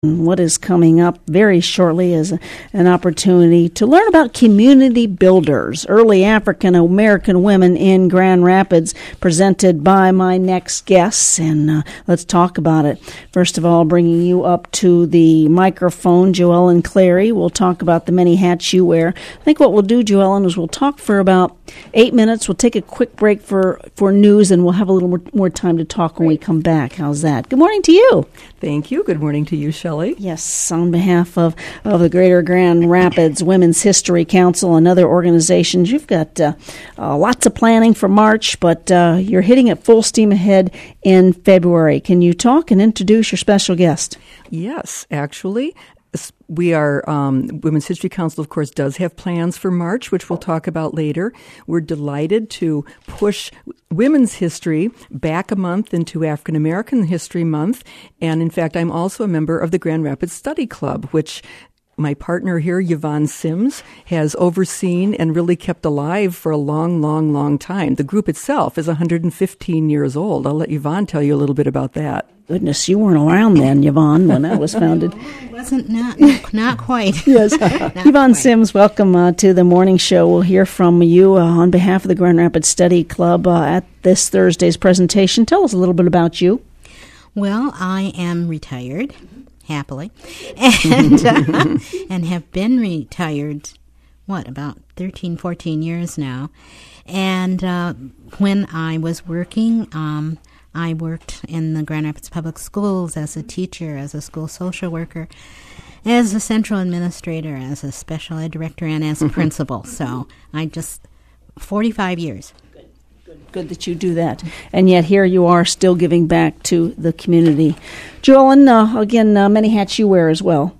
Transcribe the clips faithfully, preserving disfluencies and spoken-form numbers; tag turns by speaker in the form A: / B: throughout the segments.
A: What is coming up very shortly is an opportunity to learn about community builders, early African American women in Grand Rapids, presented by my next guests, and uh, let's talk about it. First of all, bringing you up to the microphone, Joellen Clary. We'll talk about the many hats you wear. I think what we'll do, Joellen, is we'll talk for about eight minutes. We'll take a quick break for, for news, and we'll have a little more, more time to talk when we come back. How's that? Good morning to you.
B: Thank you. Good morning to you, Shelley.
A: Yes, on behalf of, of the Greater Grand Rapids Women's History Council and other organizations, you've got uh, uh, lots of planning for March, but uh, you're hitting it full steam ahead in February. Can you talk and introduce your special guest?
B: Yes, actually. We are, um, Women's History Council, of course, does have plans for March, which we'll talk about later. We're delighted to push women's history back a month into African American History Month. And in fact, I'm also a member of the Grand Rapids Study Club, which my partner here, Yvonne Sims, has overseen and really kept alive for a long, long, long time. The group itself is one hundred fifteen years old. I'll let Yvonne tell you a little bit about that.
A: Goodness, you weren't around then, Yvonne, when that was founded.
C: No, I wasn't, not, not, not quite.
A: Yes.
C: Not
A: Yvonne
C: quite.
A: Sims, welcome uh, to the morning show. We'll hear from you uh, on behalf of the Grand Rapids Study Club uh, at this Thursday's presentation. Tell us a little bit about you.
C: Well, I am retired, happily, and uh, and have been retired, what, about thirteen, fourteen years now. And uh, when I was working, um, I worked in the Grand Rapids Public Schools as a teacher, as a school social worker, as a central administrator, as a special ed director, and as a principal. So I just, forty-five years.
A: Good that you do that. And yet here you are still giving back to the community. Joellen, uh, again, uh, many hats you wear as well.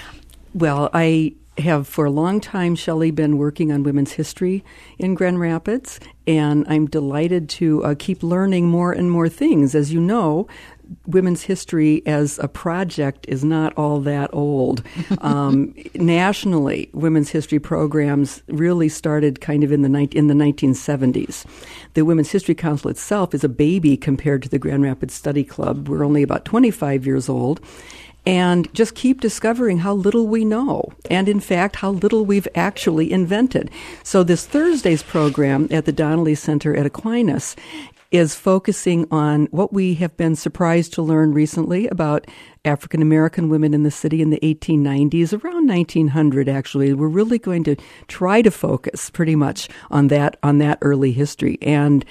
B: Well, I have for a long time, Shelley, been working on women's history in Grand Rapids, and I'm delighted to uh, keep learning more and more things. As you know, women's history as a project is not all that old. Um, nationally, women's history programs really started kind of in the ni- in the nineteen seventies. The Women's History Council itself is a baby compared to the Grand Rapids Study Club. We're only about twenty-five years old. And just keep discovering how little we know, and in fact, how little we've actually invented. So this Thursday's program at the Donnelly Center at Aquinas is focusing on what we have been surprised to learn recently about African American women in the city in the eighteen nineties, around nineteen hundred actually. We're really going to try to focus pretty much on that on that early history and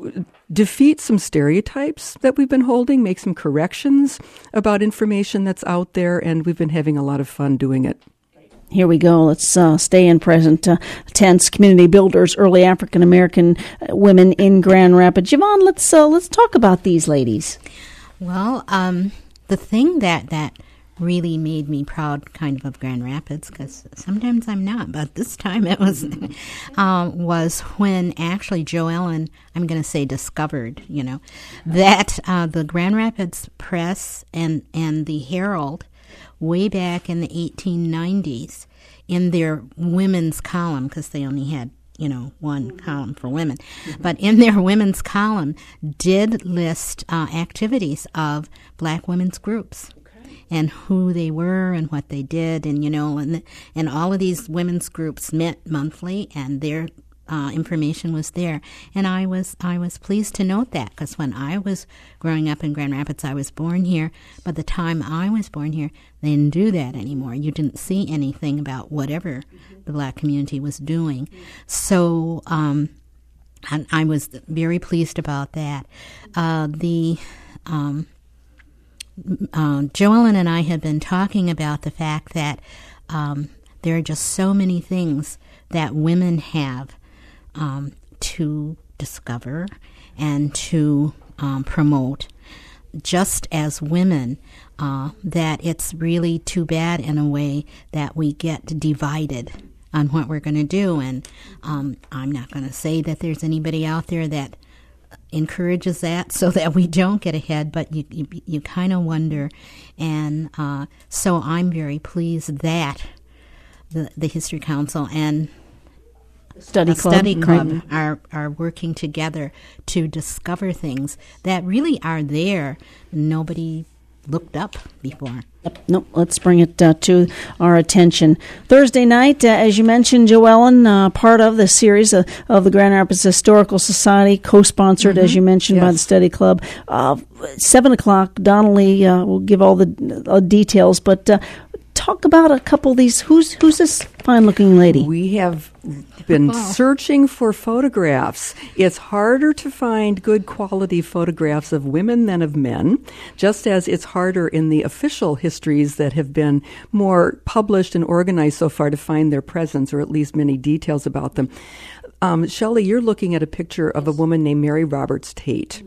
B: defeat some stereotypes that we've been holding, make some corrections about information that's out there, and we've been having a lot of fun doing it.
A: Here we go. Let's uh, stay in present uh, tense. Community builders, early African American uh, women in Grand Rapids. Yvonne, let's uh, let's talk about these ladies.
C: Well, um, the thing that, that really made me proud kind of of Grand Rapids, because sometimes I'm not, but this time it was, um, was when actually Joellen, I'm going to say discovered, you know, that uh, the Grand Rapids Press and, and the Herald way back in the eighteen nineties in their women's column, because they only had, you know, one column for women, mm-hmm. but in their women's column did list uh, activities of black women's groups okay. and who they were and what they did, and, you know, and, and all of these women's groups met monthly, and their Uh, information was there, and I was I was pleased to note that, because when I was growing up in Grand Rapids, I was born here. By the time I was born here, they didn't do that anymore. You didn't see anything about whatever mm-hmm. the black community was doing. Mm-hmm. So um, and I was very pleased about that. Uh, the um, uh, Joellen and I had been talking about the fact that um, there are just so many things that women have Um, to discover and to um, promote, just as women, uh, that it's really too bad in a way that we get divided on what we're going to do. And um, I'm not going to say that there's anybody out there that encourages that so that we don't get ahead, but you you, you kind of wonder. And uh, so I'm very pleased that the, the History Council and
A: Study Club,
C: study club
A: mm-hmm.
C: are, are working together to discover things that really are there. Nobody looked up before.
A: Yep. Nope. Let's bring it uh, to our attention. Thursday night, uh, as you mentioned, Joellen, uh, part of the series of, of the Grand Rapids Historical Society, co-sponsored, mm-hmm. as you mentioned, yes. by the Study Club. Uh, Seven o'clock, Donnelly uh, will give all the uh, details, but uh, talk about a couple of these. Who's who's this fine-looking lady?
B: We have been searching for photographs. It's harder to find good quality photographs of women than of men, just as it's harder in the official histories that have been more published and organized so far to find their presence, or at least many details about them. Um, Shelley, you're looking at a picture of a woman named Mary Roberts Tate.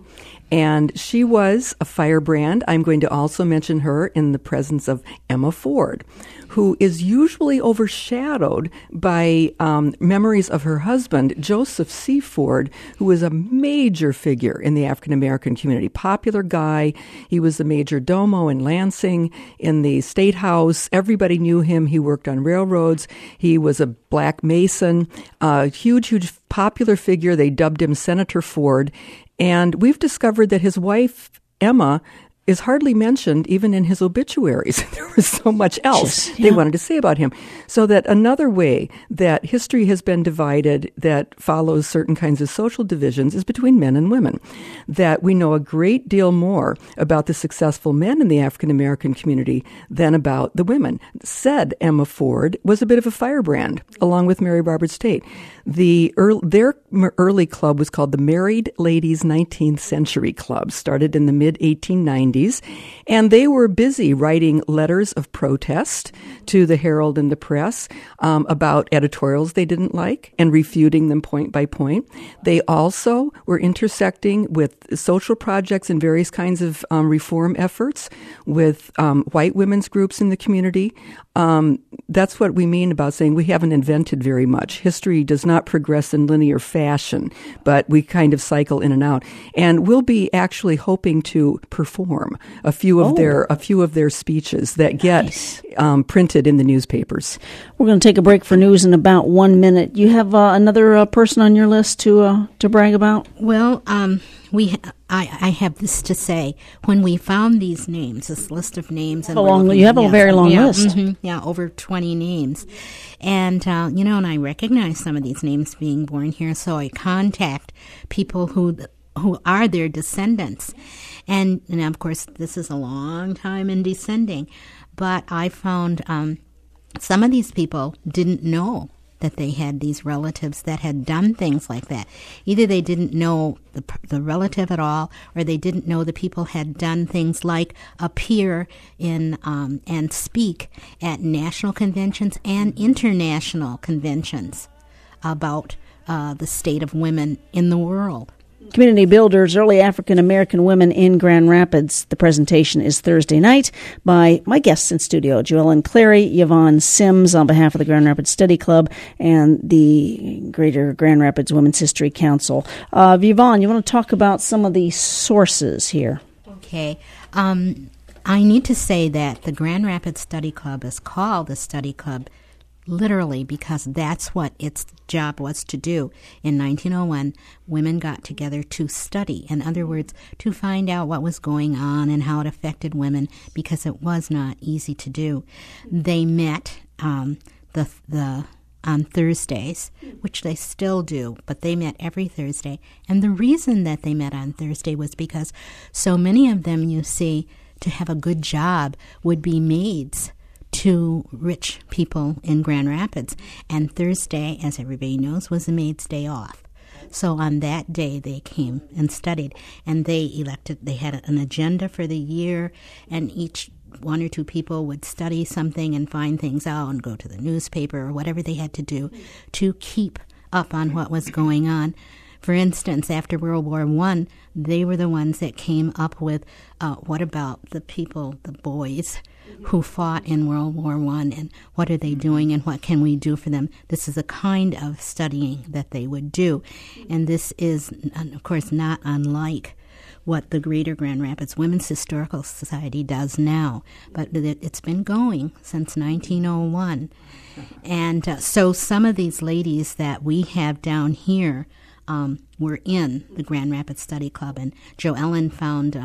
B: And she was a firebrand. I'm going to also mention her in the presence of Emma Ford, who is usually overshadowed by um, memories of her husband, Joseph C. Ford, who was a major figure in the African-American community. Popular guy. He was the major domo in Lansing, in the State House. Everybody knew him. He worked on railroads. He was a black Mason, a huge, huge popular figure. They dubbed him Senator Ford. And we've discovered that his wife, Emma, is hardly mentioned even in his obituaries. There was so much else Just, yeah. they wanted to say about him. So that another way that history has been divided that follows certain kinds of social divisions is between men and women. That we know a great deal more about the successful men in the African-American community than about the women. Said Emma Ford was a bit of a firebrand, along with Mary Roberts Tate. The early, their early club was called the Married Ladies nineteenth Century Club, started in the mid eighteen nineties, and they were busy writing letters of protest to the Herald and the press um, about editorials they didn't like and refuting them point by point. They also were intersecting with social projects and various kinds of um, reform efforts with um, white women's groups in the community. Um, that's what we mean about saying we haven't invented very much. History does not progress in linear fashion, but we kind of cycle in and out. And we'll be actually hoping to perform a few of oh. their a few of their speeches that get nice. um, printed in the newspapers.
A: We're going to take a break for news in about one minute. You have uh, another uh, person on your list to uh, to brag about?
C: Well, um, we. Ha- I, I have this to say. When we found these names, this list of names, and
A: a long, you have a yes, very long
C: yeah,
A: list.
C: Mm-hmm, yeah, over twenty names, and uh, you know, and I recognize some of these names being born here, so I contact people who who are their descendants, and and of course, this is a long time in descending, but I found um, some of these people didn't know that they had these relatives that had done things like that. Either they didn't know the, the relative at all, or they didn't know the people had done things like appear in um, and speak at national conventions and international conventions about uh, the state of women in the world.
A: Community Builders, Early African American Women in Grand Rapids. The presentation is Thursday night by my guests in studio, Joellen Clary, Yvonne Sims on behalf of the Grand Rapids Study Club and the Greater Grand Rapids Women's History Council. Uh, Yvonne, you want to talk about some of the sources here?
C: Okay. Um, I need to say that the Grand Rapids Study Club is called the Study Club literally because that's what its job was to do. In nineteen oh one, women got together to study. In other words, to find out what was going on and how it affected women, because it was not easy to do. They met um, the the on Thursdays, which they still do, but they met every Thursday. And the reason that they met on Thursday was because so many of them, you see, to have a good job would be maids to rich people in Grand Rapids. And Thursday, as everybody knows, was the maid's day off. So on that day, they came and studied, and they elected, they had an agenda for the year, and each one or two people would study something and find things out and go to the newspaper or whatever they had to do to keep up on what was going on. For instance, after World War One, they were the ones that came up with, uh, what about the people, the boys, who fought in World War One, and what are they doing, and what can we do for them? This is a kind of studying that they would do. And this is, of course, not unlike what the Greater Grand Rapids Women's Historical Society does now. But it, it's been going since nineteen oh one. And uh, so some of these ladies that we have down here um, were in the Grand Rapids Study Club, and Joellen found uh,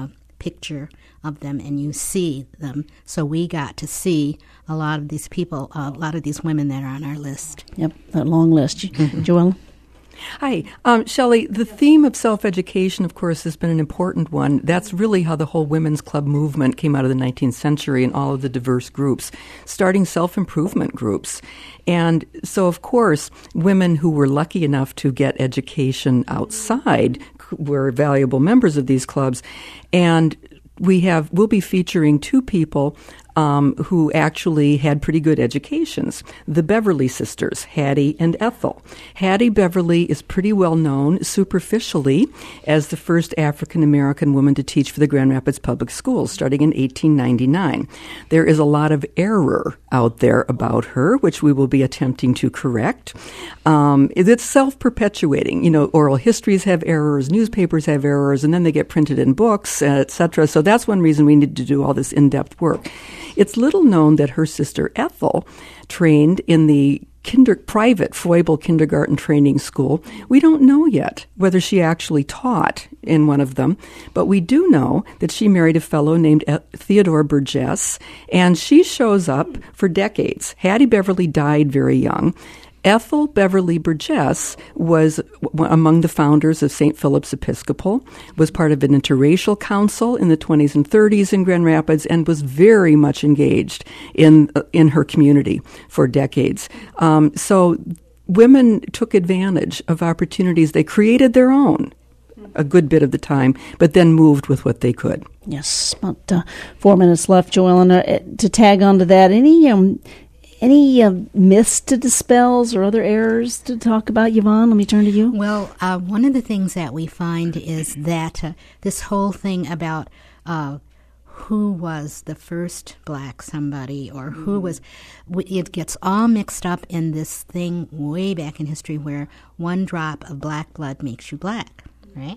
C: picture of them and you see them. So we got to see a lot of these people, a lot of these women that are on our list.
A: Yep, that long list. Mm-hmm. Joelle?
B: Hi. Um, Shelley, the theme of self-education, of course, has been an important one. That's really how the whole women's club movement came out of the nineteenth century and all of the diverse groups, starting self-improvement groups. And so, of course, women who were lucky enough to get education outside were valuable members of these clubs. And we have, we'll be featuring two people Um, who actually had pretty good educations. The Beverly sisters, Hattie and Ethel. Hattie Beverly is pretty well known superficially as the first African-American woman to teach for the Grand Rapids Public Schools starting in eighteen ninety-nine. There is a lot of error out there about her, which we will be attempting to correct. Um, it's self-perpetuating. You know, oral histories have errors, newspapers have errors, and then they get printed in books, et cetera. So that's one reason we need to do all this in-depth work. It's little known that her sister Ethel trained in the kinder, private Froebel Kindergarten Training School. We don't know yet whether she actually taught in one of them, but we do know that she married a fellow named Theodore Burgess, and she shows up for decades. Hattie Beverly died very young. Ethel Beverly Burgess was among the founders of Saint Philip's Episcopal, was part of an interracial council in the twenties and thirties in Grand Rapids, and was very much engaged in uh, in her community for decades. Um, so women took advantage of opportunities. They created their own a good bit of the time, but then moved with what they could.
A: Yes, about uh, four minutes left, Joellen. Uh, to tag on to that, any... Um, Any uh, myths to dispel or other errors to talk about, Yvonne? Let me turn to you.
C: Well, uh, one of the things that we find is that uh, this whole thing about uh, who was the first black somebody or who was, it gets all mixed up in this thing way back in history where one drop of black blood makes you black, right?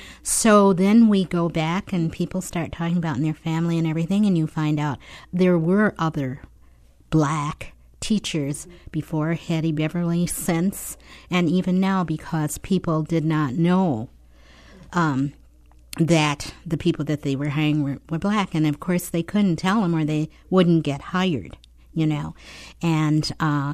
C: So then we go back and people start talking about in their family and everything, and you find out there were other black teachers before Hattie Beverly, since, and even now, because people did not know um, that the people that they were hiring were, were black. And, of course, they couldn't tell them or they wouldn't get hired, you know. And uh,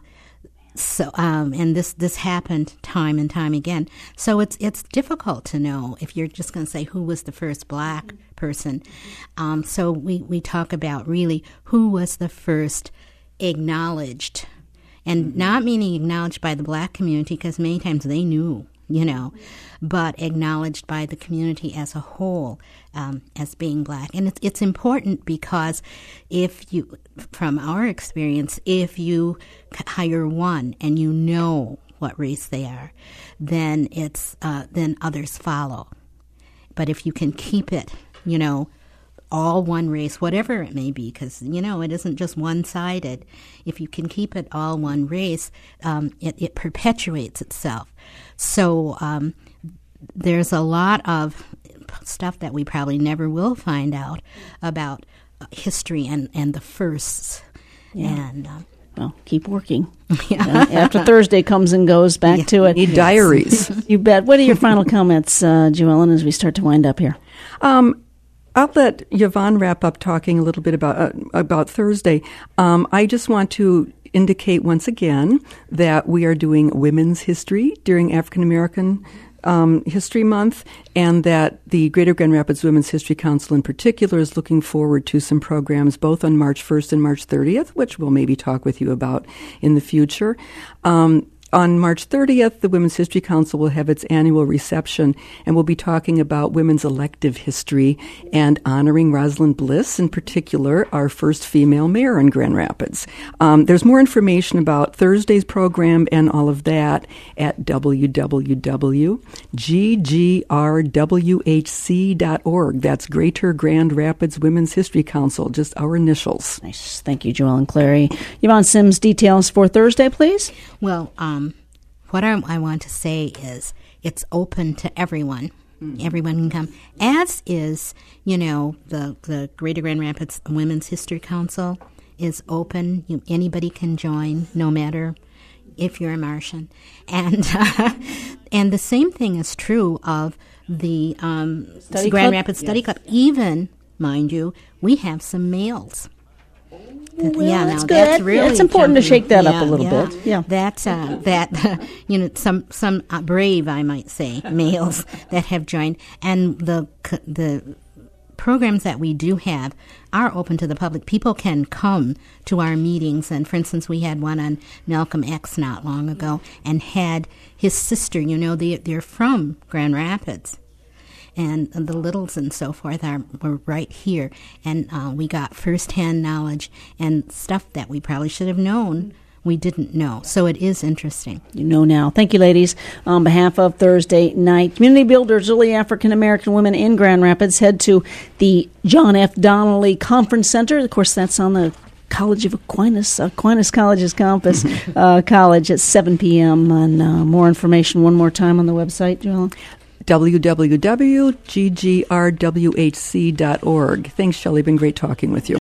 C: so, um, and this, this happened time and time again. So it's it's difficult to know if you're just going to say who was the first black person. Um, so we, we talk about really who was the first acknowledged, and not meaning acknowledged by the black community, because many times they knew, you know, but acknowledged by the community as a whole um, as being black. And it's, it's important because if you, from our experience, if you hire one and you know what race they are, then it's uh, then others follow. But if you can keep it, you know, all one race, whatever it may be, because, you know, it isn't just one-sided. If you can keep it all one race, um, it, it perpetuates itself. So um, there's a lot of stuff that we probably never will find out about history and, and the firsts.
A: Yeah.
C: And uh,
A: well, keep working. Yeah. After Thursday comes and goes, back yeah. to it.
B: Need diaries.
A: You bet. What are your final comments, uh, Joellen, as we start to wind up here?
B: Um, I'll let Yvonne wrap up talking a little bit about uh, about Thursday. Um, I just want to indicate once again that we are doing Women's History during African American um, History Month, and that the Greater Grand Rapids Women's History Council in particular is looking forward to some programs both on March first and March thirtieth, which we'll maybe talk with you about in the future. Um, On March thirtieth, the Women's History Council will have its annual reception, and we'll be talking about women's elective history and honoring Rosalind Bliss, in particular, our first female mayor in Grand Rapids. Um, there's more information about Thursday's program and all of that at w w w dot g g r w h c dot org. That's Greater Grand Rapids Women's History Council, just our initials.
A: Nice. Thank you, Joellen Clary. Yvonne Sims, details for Thursday, please.
C: Well, um, what I, I want to say is it's open to everyone. Mm-hmm. Everyone can come, as is, you know, the, the Greater Grand Rapids Women's History Council is open. You, anybody can join, no matter if you're a Martian. And uh, and the same thing is true of the um, Grand
A: Club?
C: Rapids Study
A: Yes.
C: Club. Even mind you, we have some males.
A: Well,
C: yeah,
A: that's
C: now
A: good.
C: that's really
A: it's important
C: jumping.
A: to shake that
C: yeah,
A: up a little
C: yeah.
A: bit. Yeah,
C: that's uh, that you know some some uh, brave, I might say, males that have joined, and the the programs that we do have are open to the public. People can come to our meetings, and for instance, we had one on Malcolm X not long ago, and had his sister. You know, they they're from Grand Rapids. And the Littles and so forth are were right here, and uh, we got firsthand knowledge and stuff that we probably should have known we didn't know. So it is interesting.
A: You know now. Thank you, ladies. On behalf of Thursday Night Community Builders, early African American women in Grand Rapids, head to the John F. Donnelly Conference Center. Of course, that's on the College of Aquinas, Aquinas College's campus, uh, college at seven p.m. And uh, more information one more time on the website, Joellen.
B: w w w dot g g r w h c dot org. Thanks, Shelley. Been great talking with you.